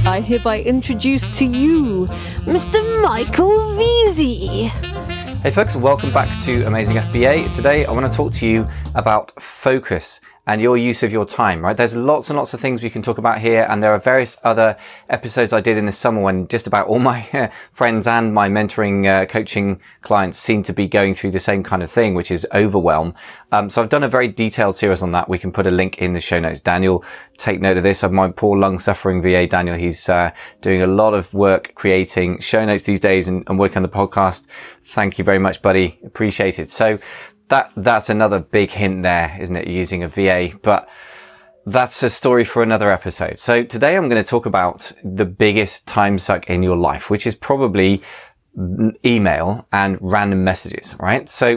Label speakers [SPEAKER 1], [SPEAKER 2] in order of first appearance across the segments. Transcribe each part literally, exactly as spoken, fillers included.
[SPEAKER 1] I hereby introduce to you Mister Michael Veazey.
[SPEAKER 2] Hey folks, welcome back to Amazing F B A. Today I want to talk to you about focus and your use of your time, right? There's lots and lots of things we can talk about here, and there are various other episodes I did in the summer when just about all my uh, friends and my mentoring uh, coaching clients seem to be going through the same kind of thing, which is overwhelm. Um, so I've done a very detailed series on that. We can put a link in the show notes. Daniel, take note of this. Of my poor lung-suffering V A, Daniel. He's uh, doing a lot of work creating show notes these days and, and working on the podcast. Thank you very much, buddy. Appreciate it. So That, that's another big hint there, isn't it? Using a V A, but that's a story for another episode. So today I'm going to talk about the biggest time suck in your life, which is probably email and random messages, right? So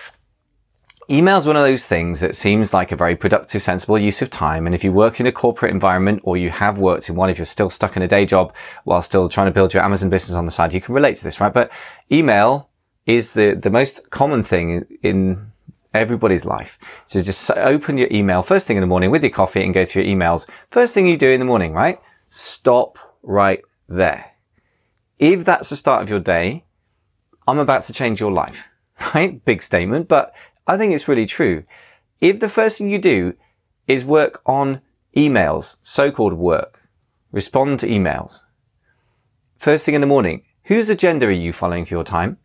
[SPEAKER 2] email is one of those things that seems like a very productive, sensible use of time. And if you work in a corporate environment or you have worked in one, if you're still stuck in a day job while still trying to build your Amazon business on the side, you can relate to this, right? But email is the, the most common thing in everybody's life. So just open your email first thing in the morning with your coffee and go through your emails. First thing you do in the morning, right? Stop right there. If that's the start of your day, I'm about to change your life, right? Big statement, but I think it's really true. If the first thing you do is work on emails, so-called work, respond to emails, first thing in the morning, whose agenda are you following for your time?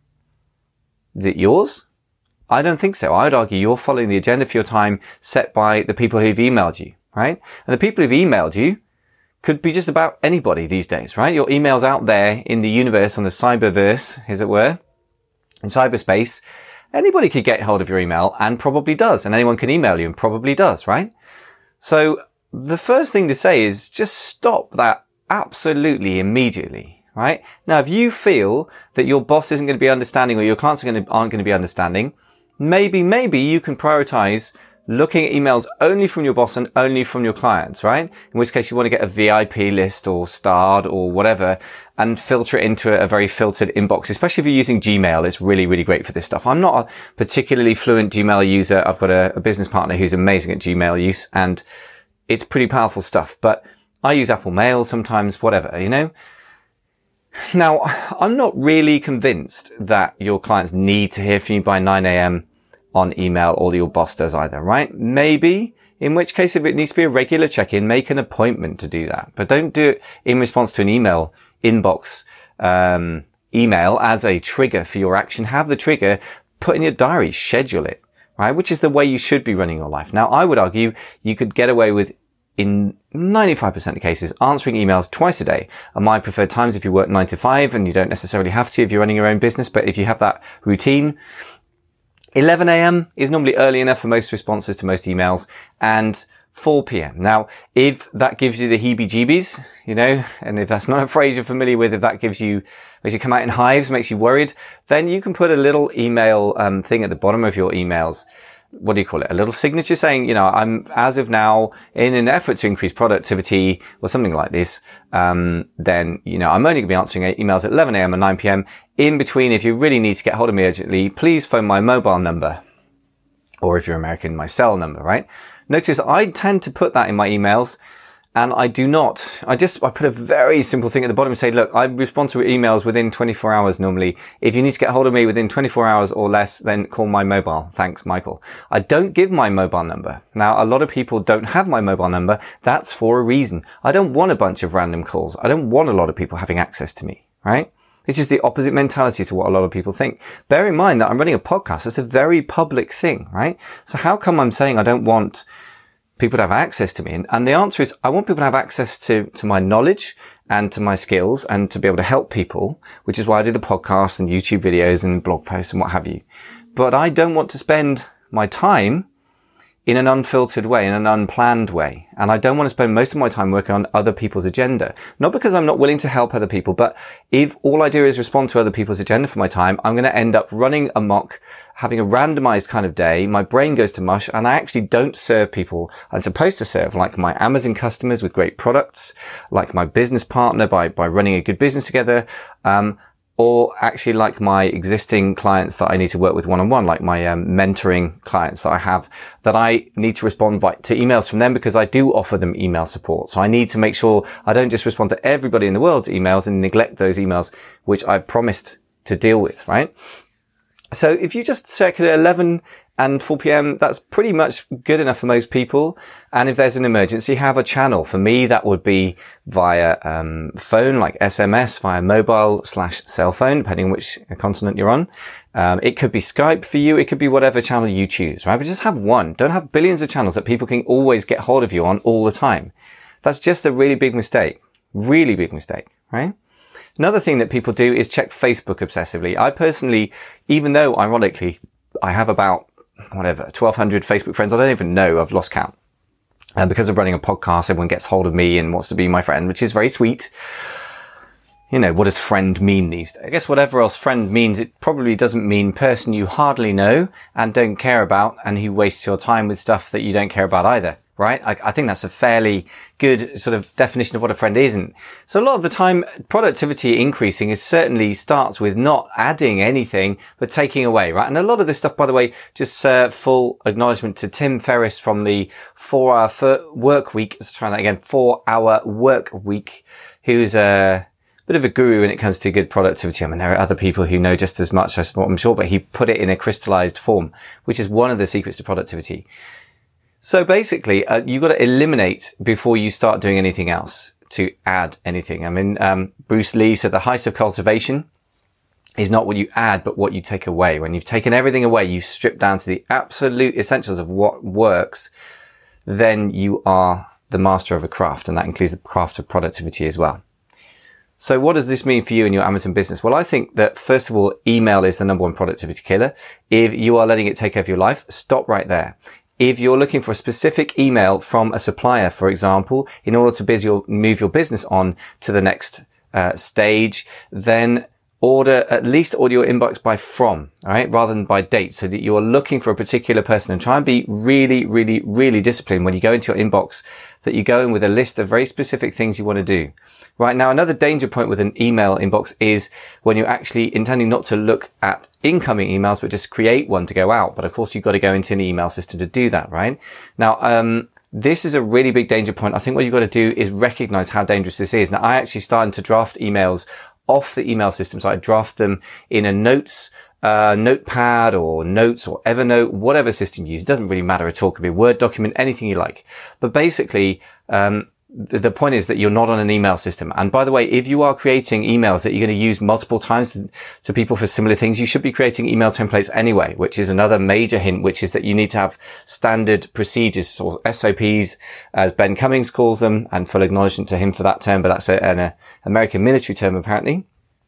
[SPEAKER 2] Is it yours? I don't think so. I would argue you're following the agenda for your time set by the people who've emailed you, right? And the people who've emailed you could be just about anybody these days, right? Your email's out there in the universe, on the cyberverse, as it were, in cyberspace. Anybody could get hold of your email and probably does. And anyone can email you and probably does, right? So the first thing to say is just stop that absolutely immediately. Right? Now, if you feel that your boss isn't going to be understanding or your clients are going to, aren't going to be understanding, maybe, maybe you can prioritize looking at emails only from your boss and only from your clients, right? In which case you want to get a V I P list or starred or whatever and filter it into a, a very filtered inbox, especially if you're using Gmail. It's really, really great for this stuff. I'm not a particularly fluent Gmail user. I've got a, a business partner who's amazing at Gmail use, and it's pretty powerful stuff, but I use Apple Mail sometimes, whatever, you know? Now, I'm not really convinced that your clients need to hear from you by nine a.m. on email, or your boss does either, right? Maybe, in which case if it needs to be a regular check-in, make an appointment to do that. But don't do it in response to an email inbox, um, email as a trigger for your action. Have the trigger put in your diary, schedule it, right? Which is the way you should be running your life. Now, I would argue you could get away with, in ninety-five percent of cases, answering emails twice a day are my preferred times if you work nine to five, and you don't necessarily have to if you're running your own business. But if you have that routine, eleven a.m. is normally early enough for most responses to most emails, and four p.m. Now, if that gives you the heebie-jeebies, you know, and if that's not a phrase you're familiar with, if that gives you, makes you come out in hives, makes you worried, then you can put a little email um, thing at the bottom of your emails. What do you call it? A little signature saying, you know, I'm, as of now, in an effort to increase productivity or something like this, um, then, you know, I'm only going to be answering emails at eleven a.m. and nine p.m. In between, if you really need to get hold of me urgently, please phone my mobile number. Or if you're American, my cell number, right? Notice I tend to put that in my emails, and I do not. I just, I put a very simple thing at the bottom and say, look, I respond to emails within twenty-four hours normally. If you need to get hold of me within twenty-four hours or less, then call my mobile. Thanks, Michael. I don't give my mobile number. Now, a lot of people don't have my mobile number. That's for a reason. I don't want a bunch of random calls. I don't want a lot of people having access to me, right? It's just the opposite mentality to what a lot of people think. Bear in mind that I'm running a podcast. It's a very public thing, right? So how come I'm saying I don't want people to have access to me? And, and the answer is, I want people to have access to, to my knowledge and to my skills and to be able to help people, which is why I do the podcast and YouTube videos and blog posts and what have you. But I don't want to spend my time in an unfiltered way, in an unplanned way. And I don't want to spend most of my time working on other people's agenda. Not because I'm not willing to help other people, but if all I do is respond to other people's agenda for my time, I'm going to end up running amok, having a randomized kind of day. My brain goes to mush, and I actually don't serve people I'm supposed to serve, like my Amazon customers with great products, like my business partner by, by running a good business together. Um, or actually like my existing clients that I need to work with one-on-one, like my um, mentoring clients that I have, that I need to respond by, to emails from them because I do offer them email support. So I need to make sure I don't just respond to everybody in the world's emails and neglect those emails which I've promised to deal with, right? So if you just check at eleven and four p.m., that's pretty much good enough for most people. And if there's an emergency, have a channel. For me, that would be via um phone, like S M S, via mobile slash cell phone, depending on which continent you're on. Um, it could be Skype for you. It could be whatever channel you choose, right? But just have one. Don't have billions of channels that people can always get hold of you on all the time. That's just a really big mistake. Really big mistake, right? Another thing that people do is check Facebook obsessively. I personally, even though ironically, I have about whatever, twelve hundred Facebook friends. I don't even know. I've lost count. And because of running a podcast, everyone gets hold of me and wants to be my friend, which is very sweet. You know, what does friend mean these days? I guess whatever else friend means, it probably doesn't mean person you hardly know and don't care about and who wastes your time with stuff that you don't care about either. Right? I, I think that's a fairly good sort of definition of what a friend isn't. So a lot of the time, productivity increasing is certainly starts with not adding anything, but taking away, right? And a lot of this stuff, by the way, just uh, full acknowledgement to Tim Ferriss from the four hour work week. Let's try that again. Four hour work week, who's a bit of a guru when it comes to good productivity. I mean, there are other people who know just as much, I'm sure, but he put it in a crystallized form, which is one of the secrets to productivity. So basically, uh, you've got to eliminate before you start doing anything else to add anything. I mean, um, Bruce Lee said the height of cultivation is not what you add, but what you take away. When you've taken everything away, you've stripped down to the absolute essentials of what works, then you are the master of a craft. And that includes the craft of productivity as well. So what does this mean for you in your Amazon business? Well, I think that first of all, email is the number one productivity killer. If you are letting it take over your life, stop right there. If you're looking for a specific email from a supplier, for example, in order to biz your, move your business on to the next uh, stage, then order, at least order your inbox by from, all right, rather than by date, so that you're looking for a particular person, and try and be really, really, really disciplined when you go into your inbox, that you go in with a list of very specific things you want to do. Right now, another danger point with an email inbox is when you're actually intending not to look at incoming emails, but just create one to go out. But of course, you've got to go into an email system to do that, right? Now, um, this is a really big danger point. I think what you've got to do is recognize how dangerous this is. Now, I actually started to draft emails off the email system. So I draft them in a notes, uh, notepad or notes or Evernote, whatever system you use. It doesn't really matter at all. It could be a Word document, anything you like. But basically, um, the point is that you're not on an email system. And by the way, if you are creating emails that you're going to use multiple times to, to people for similar things, you should be creating email templates anyway, which is another major hint, which is that you need to have standard procedures or S O Ps, as Ben Cummings calls them, and full acknowledgement to him for that term, but that's a, an a American military term apparently.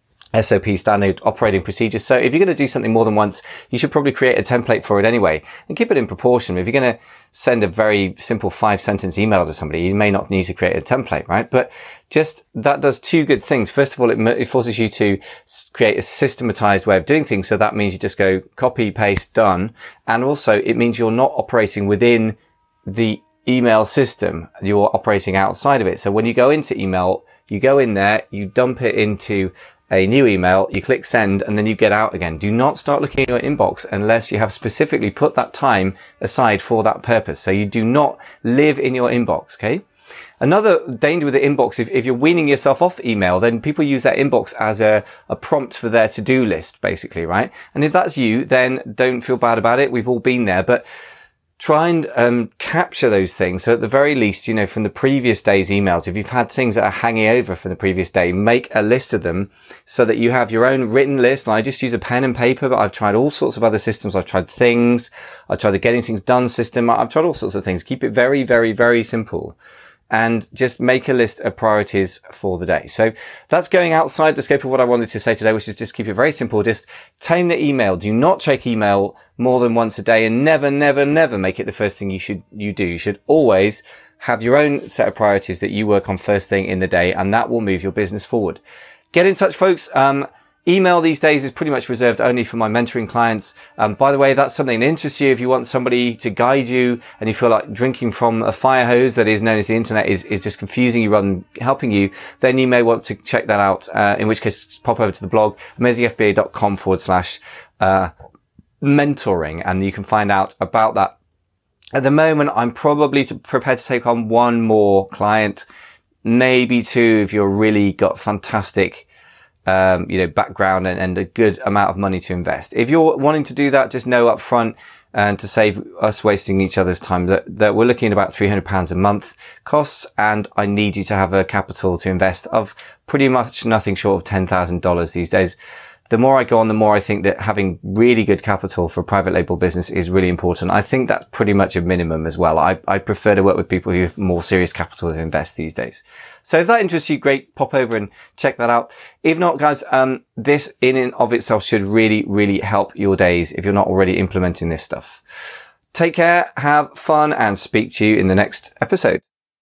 [SPEAKER 2] S O P, standard operating procedures. So if you're going to do something more than once, you should probably create a template for it anyway and keep it in proportion. If you're going to send a very simple five sentence email to somebody, you may not need to create a template, right? But just that does two good things. First of all, it, it forces you to create a systematized way of doing things. So that means you just go copy, paste, done. And also it means you're not operating within the email system. You're operating outside of it. So when you go into email, you go in there, you dump it into a new email, you click send, and then you get out again. Do not start looking at your inbox unless you have specifically put that time aside for that purpose. So you do not live in your inbox, okay? Another danger with the inbox, if, if you're weaning yourself off email, then people use that inbox as a, a prompt for their to-do list, basically, right? And if that's you, then don't feel bad about it. We've all been there, but try and um, capture those things. So at the very least, you know, from the previous day's emails, if you've had things that are hanging over from the previous day, make a list of them so that you have your own written list. And I just use a pen and paper, but I've tried all sorts of other systems. I've tried Things. I've tried the Getting Things Done system. I've tried all sorts of things. Keep it very, very, very simple. And just make a list of priorities for the day. So that's going outside the scope of what I wanted to say today, which is just keep it very simple. Just tame the email. Do not check email more than once a day, and never, never, never make it the first thing you should, you do. You should always have your own set of priorities that you work on first thing in the day, and that will move your business forward. Get in touch, folks. Um, Email these days is pretty much reserved only for my mentoring clients. Um, by the way, that's something that interests you. If you want somebody to guide you and you feel like drinking from a fire hose that is known as the internet is, is just confusing you rather than helping you, then you may want to check that out. Uh, in which case, pop over to the blog, amazingfba.com forward slash, uh, mentoring, and you can find out about that. At the moment, I'm probably prepared to take on one more client, maybe two if you've really got fantastic Um, you know, background and, and a good amount of money to invest. If you're wanting to do that, just know up front and to save us wasting each other's time that, that we're looking at about three hundred pounds a month costs. And I need you to have a capital to invest of pretty much nothing short of ten thousand dollars these days. The more I go on, the more I think that having really good capital for a private label business is really important. I think that's pretty much a minimum as well. I, I prefer to work with people who have more serious capital to invest these days. So if that interests you, great, pop over and check that out. If not, guys, um, this in and of itself should really, really help your days if you're not already implementing this stuff. Take care, have fun, and speak to you in the next episode.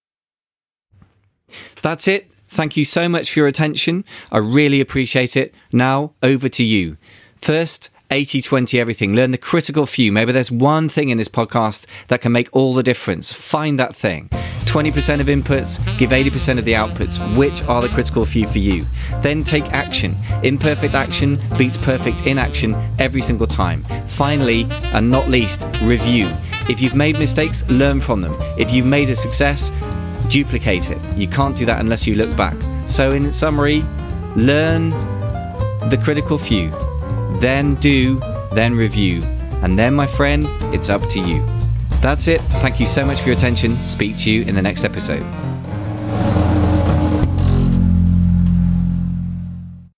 [SPEAKER 2] That's it. Thank you so much for your attention. I really appreciate it. Now, over to you. First, eighty twenty everything. Learn the critical few. Maybe there's one thing in this podcast that can make all the difference. Find that thing. twenty percent of inputs, give eighty percent of the outputs. Which are the critical few for you? Then take action. Imperfect action beats perfect inaction every single time. Finally, and not least, review. If you've made mistakes, learn from them. If you've made a success, duplicate it. You can't do that unless you look back. So in summary, learn the critical few, then do, then review. And then, my friend, it's up to you. That's it. Thank you so much for your attention. Speak to you in the next episode.